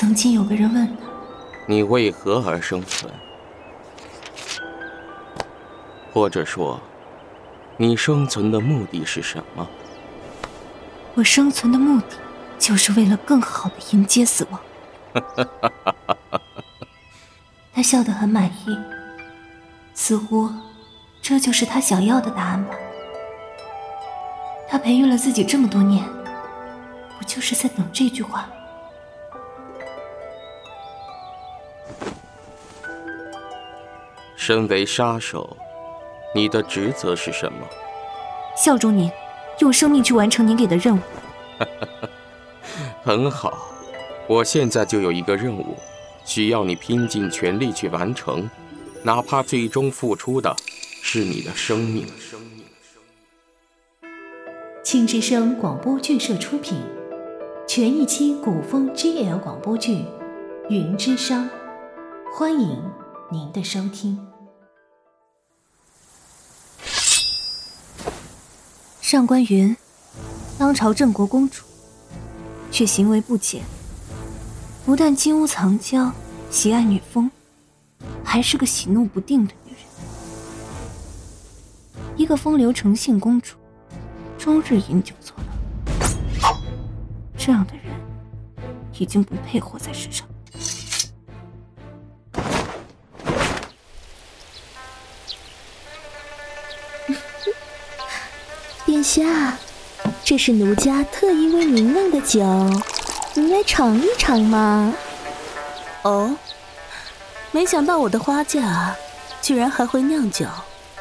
曾经有个人问他， 你为何而生存？或者说，你生存的目的是什么？ 我生存的目的就是为了更好的迎接死亡。他笑得很满意，似乎这就是他想要的答案吧。他培育了自己这么多年，不就是在等这句话？ 身为杀手，你的职责是什么？ 效忠您，用生命去完成您给的任务。 很好，我现在就有一个任务，需要你拼尽全力去完成，哪怕最终付出的是你的生命。 青之声广播剧社出品，全一期古风 GL 广播剧《云之殇》，欢迎您的收听。 上官云，当朝镇国公主，却行为不检，不但金屋藏娇，喜爱女风，还是个喜怒不定的女人。一个风流成性公主，终日饮酒作乐，这样的人已经不配活在世上。 殿下，这是奴家特意为您酿的酒，您来尝一尝嘛。 哦，没想到我的花嫁居然还会酿酒。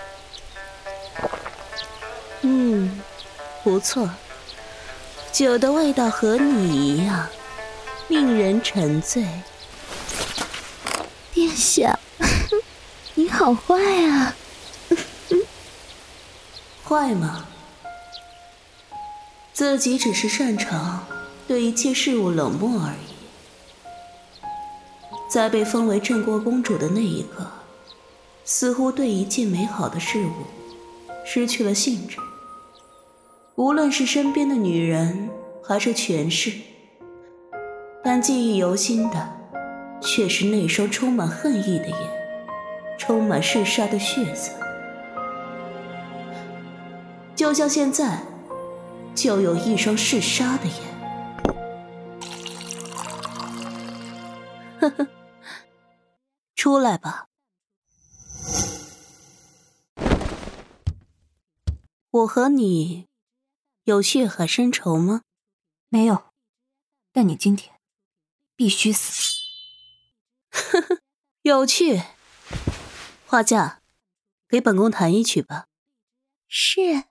不错，酒的味道和你一样，令人沉醉。 殿下，你好坏啊！ 坏吗？自己只是擅长对一切事物冷漠而已。在被封为镇国公主的那一刻，似乎对一切美好的事物失去了兴致。无论是身边的女人还是权势，但记忆犹新的却是那双充满恨意的眼，充满嗜杀的血色。就像现在就有一双嗜杀的眼。呵呵，出来吧。我和你有血海深仇吗？ 没有，但你今天必须死。 呵呵，有趣。花嫁，给本宫弹一曲吧。 是。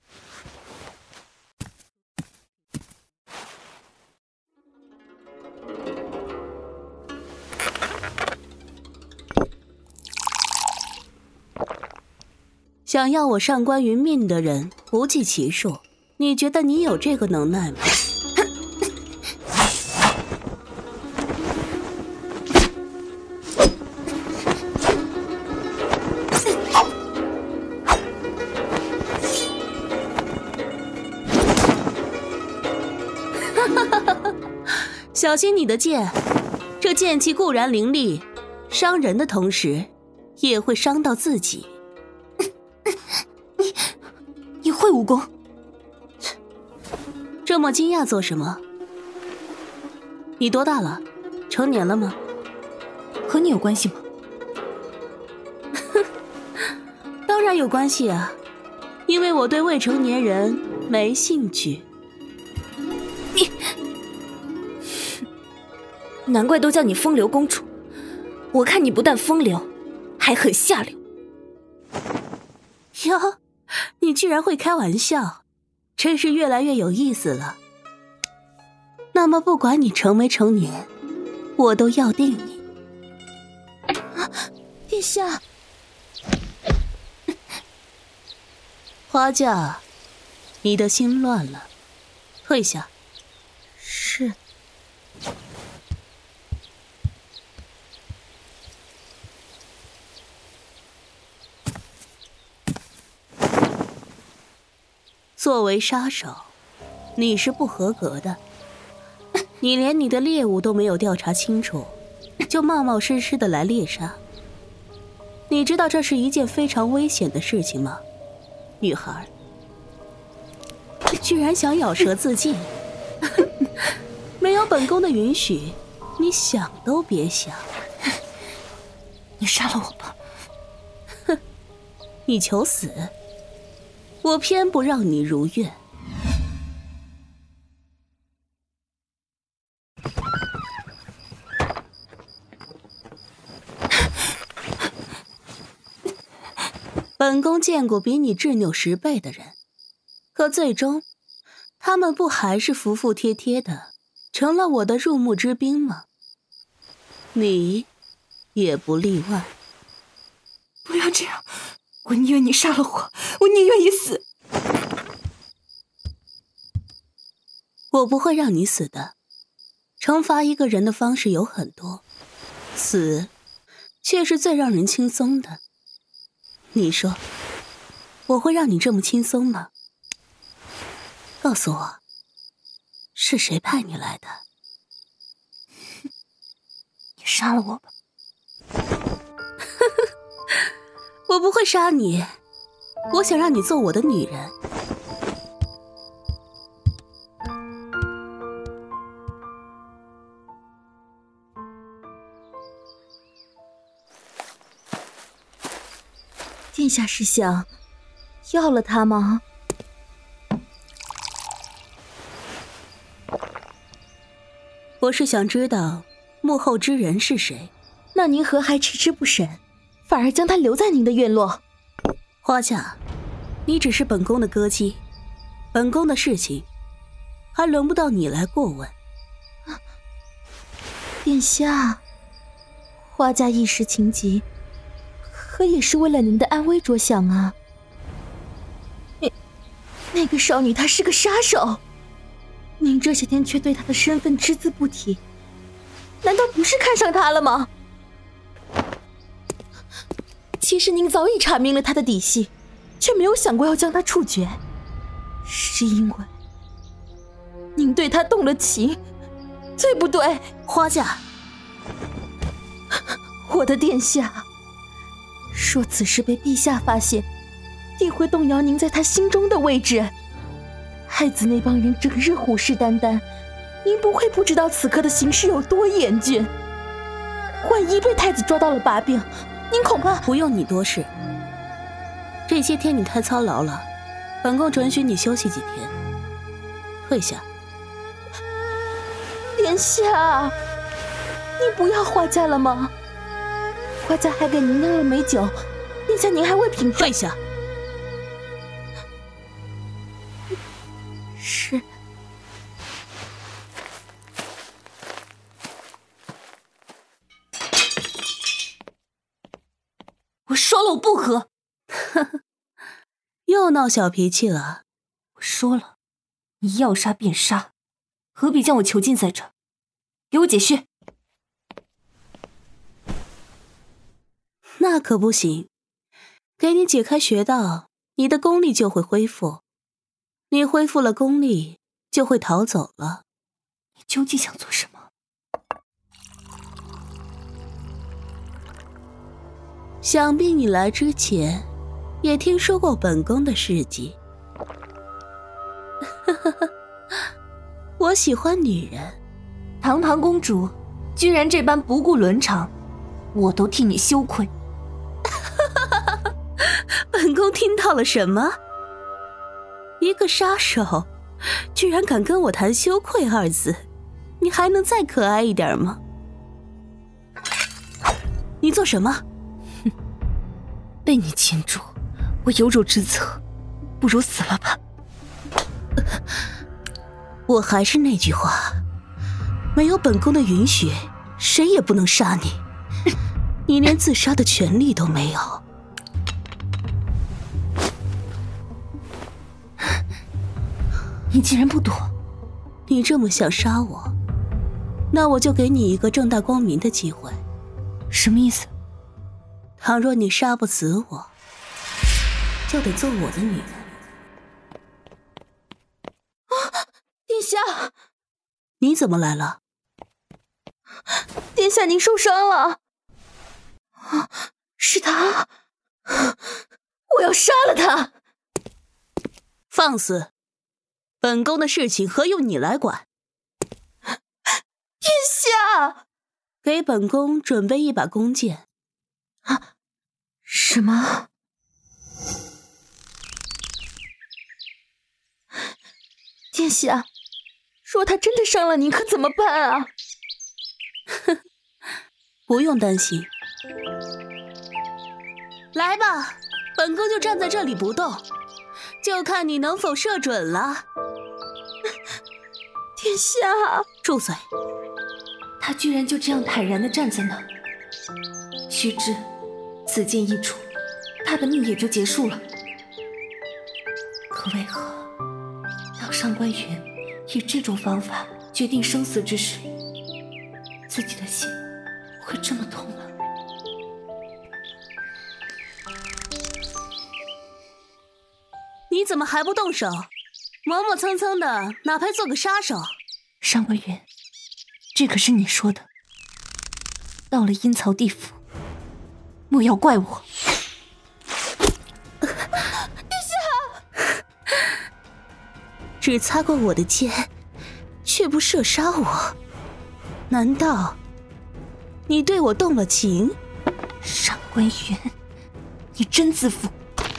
想要我上官云命的人不计其数，你觉得你有这个能耐吗？小心你的剑，这剑气固然凌厉，伤人的同时也会伤到自己。 你会武功？ 这么惊讶做什么？你多大了？成年了吗？ 和你有关系吗？ 当然有关系啊，因为我对未成年人没兴趣。 你，难怪都叫你风流公主，我看你不但风流，还很下流。 哟，你居然会开玩笑，真是越来越有意思了。那么不管你成没成年，我都要定你。 殿下， 花嫁，你的心乱了，退下。 是。 作为杀手，你是不合格的。 你连你的猎物都没有调查清楚，就冒冒失失的来猎杀，你知道这是一件非常危险的事情吗？女孩，居然想咬舌自尽，没有本宫的允许，你想都别想。 你杀了我吧！ 哼，你求死，我偏不让你如愿。本宫见过比你执拗10倍的人，可最终，他们不还是服服帖帖的，成了我的入幕之宾吗？你也不例外。 不要这样，我宁愿你杀了我，我宁愿你死。 我不会让你死的。惩罚一个人的方式有很多，死却是最让人轻松的。你说，我会让你这么轻松吗？告诉我，是谁派你来的？ 你杀了我吧。 我不会杀你，我想让你做我的女人。 殿下是想要了他吗？ 我是想知道幕后之人是谁。 那您何还迟迟不审，反而将他留在您的院落？ 花嫁，你只是本宫的歌姬，本宫的事情还轮不到你来过问。 殿下，花嫁一时情急，可也是为了您的安危着想啊。那个少女她是个杀手，您这些天却对她的身份只字不提，难道不是看上她了吗？其实您早已查明了她的底细，却没有想过要将她处决，是因为您对她动了情，对不对？ 花嫁， 我的殿下，若此事被陛下发现，定会动摇您在他心中的位置。太子那帮人整日虎视眈眈，您不会不知道此刻的形势有多严峻。万一被太子抓到了把柄，您恐怕…… 不用你多事。这些天你太操劳了，本宫准许你休息几天。退下。 殿下，你不要花嫁了吗？花嫁还给您酿了美酒，殿下您还未品尝。 退下。 是。 我说了我不喝。 又闹小脾气了。 我说了，你要杀便杀，何必将我囚禁在这？给我解穴。 那可不行，给你解开穴道，你的功力就会恢复。你恢复了功力，就会逃走了。 你究竟想做什么？ 想必你来之前，也听说过本宫的事迹。我喜欢女人。 堂堂公主，居然这般不顾伦常，我都替你羞愧。 本宫听到了什么？一个杀手，居然敢跟我谈羞愧2字，你还能再可爱一点吗？你做什么？ 被你擒住，我有辱职责，不如死了吧。 我还是那句话，没有本宫的允许，谁也不能杀你。你连自杀的权利都没有。 你竟然不躲！ 你这么想杀我，那我就给你一个正大光明的机会。 什么意思？ 倘若你杀不死我，就得做我的女人。 殿下， 你怎么来了？ 殿下，您受伤了。是他，我要杀了他。 放肆！本宫的事情何用你来管？ 殿下， 给本宫准备一把弓箭。 什么？殿下，若他真的伤了您，可怎么办啊？ 不用担心。来吧，本宫就站在这里不动，就看你能否射准了。 殿下， 住嘴！ 他居然就这样坦然地站在那儿。须知，此剑一出，他的命也就结束了。可为何，当上官云以这种方法决定生死之时，自己的心会这么痛呢？ 你怎么还不动手？磨磨蹭蹭的，哪配做个杀手？ 上官云，这可是你说的。到了阴曹地府，莫要怪我。 殿下， 只擦过我的剑，却不射杀我，难道你对我动了情？ 上官云，你真自负。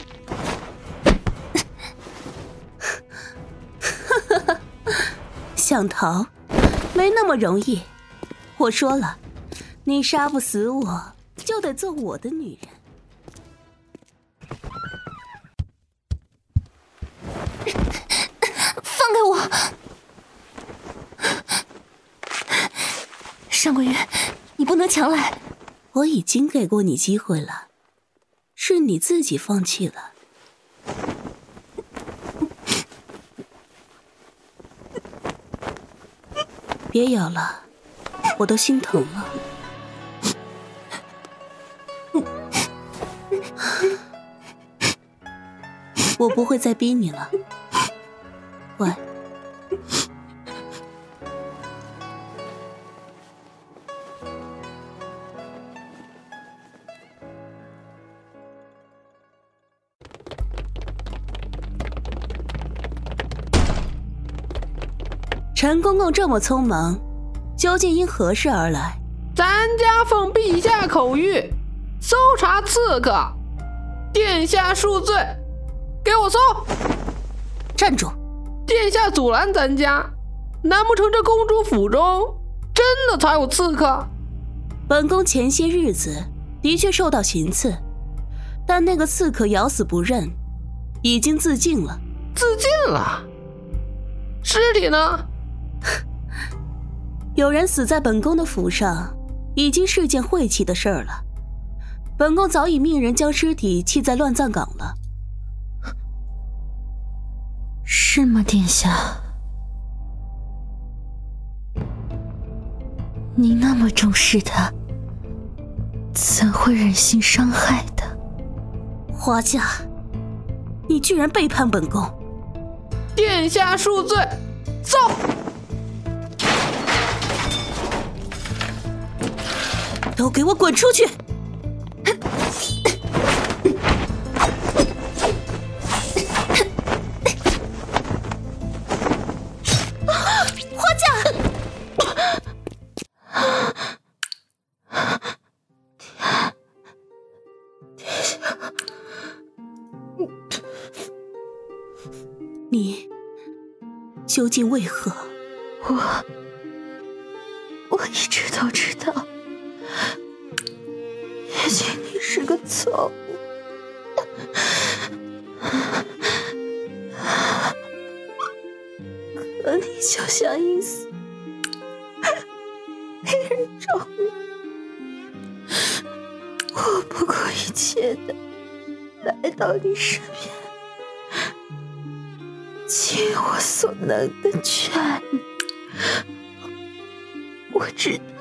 想逃，没那么容易。我说了，你杀不死我，就得做我的女人。 放开我！上官云，你不能强来。 我已经给过你机会了，是你自己放弃了。别咬了，我都心疼了。我不会再逼你了，乖。陈公公这么匆忙，究竟因何事而来？ 咱家奉陛下口谕，搜查刺客，殿下恕罪，给我搜！ 站住！ 殿下阻拦咱家，难不成这公主府中真的藏有刺客？ 本宫前些日子的确受到行刺，但那个刺客咬死不认，已经自尽了。 自尽了？尸体呢？ 有人死在本宫的府上，已经是件晦气的事儿了。本宫早已命人将尸体弃在乱葬岗了。 是吗，殿下？你那么重视他，怎会忍心伤害他？ 花家，你居然背叛本宫！ 殿下恕罪，走！ 都给我滚出去！花家，你究竟为何？ 我一直都知道，也许你是个错误。可你就像一丝令人着迷，我不顾一切的来到你身边，尽我所能的劝你。我知道，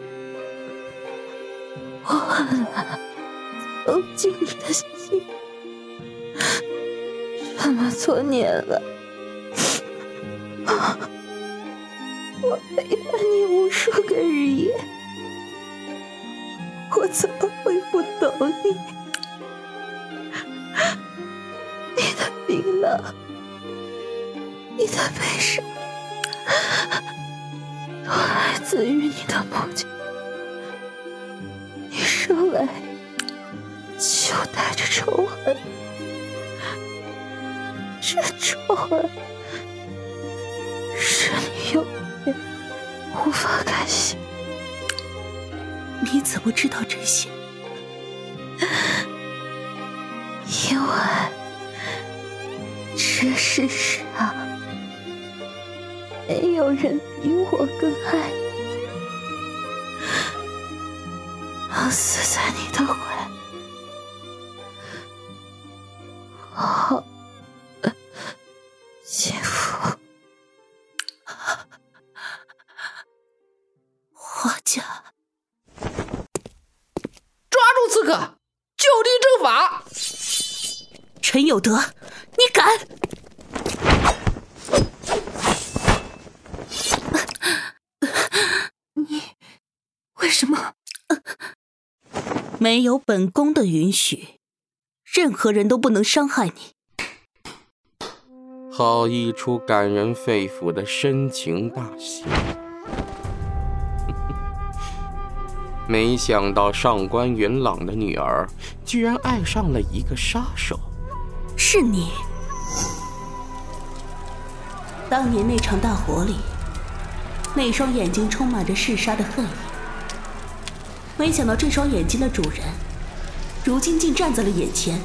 我很难走进你的心，这么多年了， 我背叛你无数个日夜，我怎么会不懂你？你的冰冷，你的悲伤，都来自于你的母亲。你生来就带着仇恨，这仇恨是你永远无法改写。 你怎么知道这些？ 因为这世上没有人比我更爱你。我死在你的怀里，好幸福。 花家， 抓住刺客，就地正法！ 陈有德，你敢！ 你为什么？ 没有本宫的允许，任何人都不能伤害你。 好一出感人肺腑的深情大戏！没想到上官元朗的女儿居然爱上了一个杀手。 是你。当年那场大火里，那双眼睛充满着嗜杀的恨意。没想到这双眼睛的主人，如今竟站在了眼前。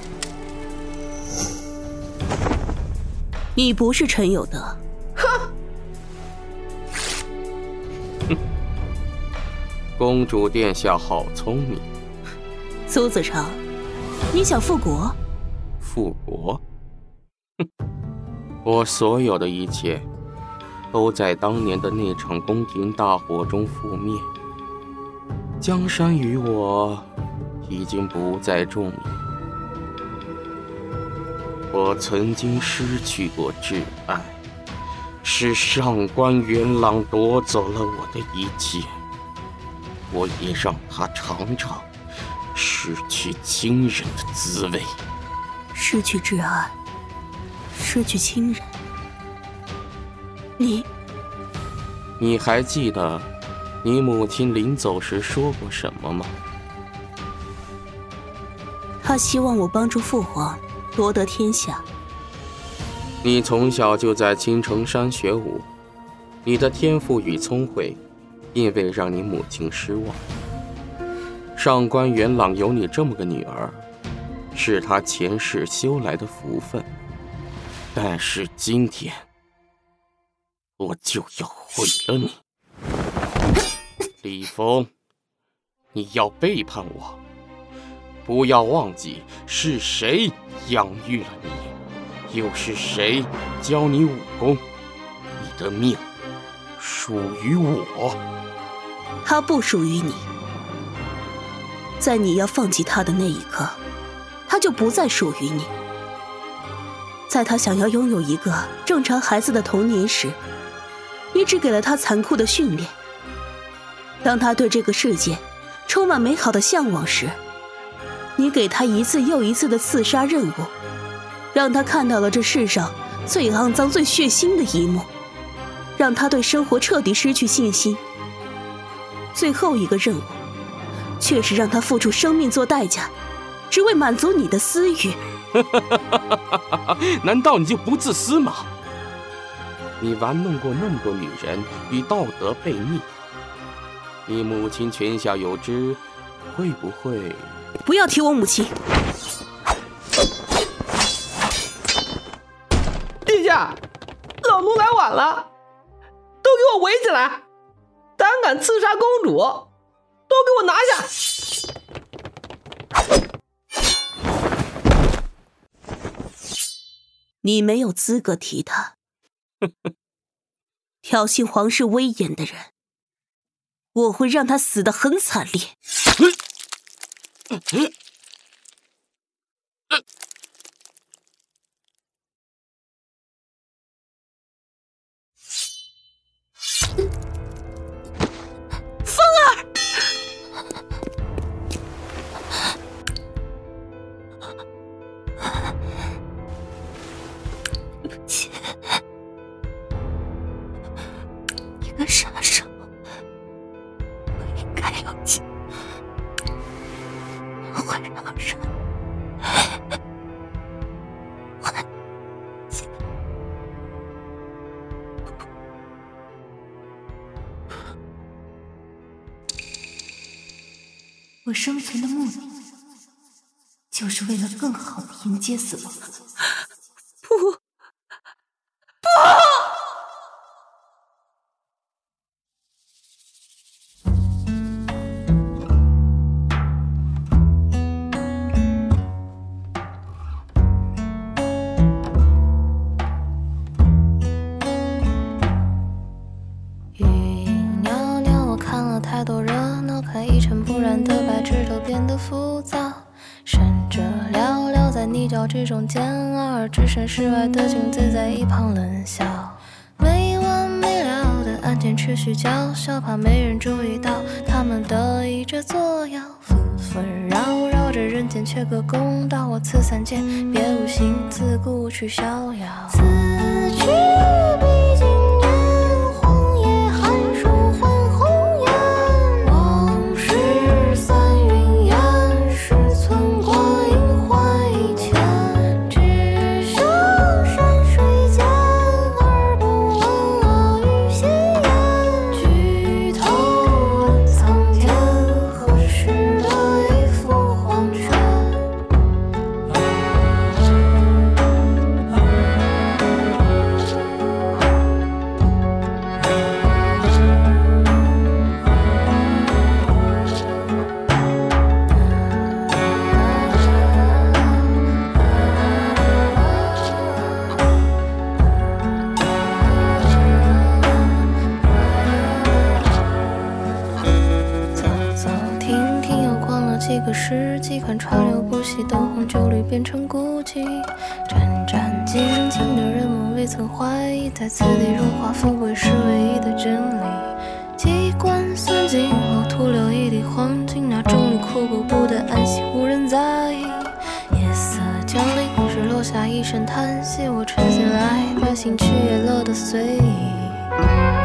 你不是陈有德。 哼！ 公主殿下好聪明。 苏子成，你想复国？ 复国？哼！我所有的一切，都在当年的那场宫廷大火中覆灭。江山与我已经不再重要。我曾经失去过挚爱，是上官元朗夺走了我的一切。我也让他尝尝失去亲人的滋味。 失去挚爱，失去亲人。你还记得你母亲临走时说过什么吗？ 她希望我帮助父皇夺得天下。 你从小就在青城山学武，你的天赋与聪慧并未让你母亲失望。上官元朗有你这么个女儿，是他前世修来的福分。但是今天，我就要毁了你。李峰，你要背叛我，不要忘记是谁养育了你，又是谁教你武功。你的命属于我。 他不属于你。在你要放弃他的那一刻，他就不再属于你。在他想要拥有一个正常孩子的童年时，你只给了他残酷的训练。当他对这个世界充满美好的向往时，你给他一次又一次的刺杀任务，让他看到了这世上最肮脏、最血腥的一幕，让他对生活彻底失去信心。最后一个任务，却是让他付出生命做代价，只为满足你的私欲。 难道你就不自私吗？你玩弄过那么多女人，与道德背逆，你母亲泉下有知，会不会…… 不要提我母亲。 殿下，老奴来晚了，都给我围起来！胆敢刺杀公主，都给我拿下！ 你没有资格提他。挑衅皇室威严的人，我会让他死得很惨烈。 的杀手，不应该有情，会让人还钱。我生存的目的，就是为了更好的迎接死亡。 不！ 雨袅袅，我看了太多热闹，看一尘不染的白纸都变得浮躁，甚至寥寥在泥沼之中煎熬，而置身事外的镜子在一旁冷笑。没完没了的案件持续叫嚣，怕没人注意到他们得意着作妖，纷纷扰扰着人间缺个公道，我此三界别无心自顾去逍遥。此去必经年，荒野寒暑换红颜，往事散云烟，是寸光阴换一天，只剩山水间，而不闻阿谀闲言，举头问苍天，何时的一幅黄泉。走走停停，又逛了几个世纪，看川流不息，灯红酒绿变成孤寂。战战兢兢的人们未曾怀疑，在此地荣华富贵是唯一的真理。机关算尽后，徒留一地黄金，那众里枯骨不得安息，无人在意。夜色降临时，落下一声叹息，我沉下来，百姓去也乐得随意。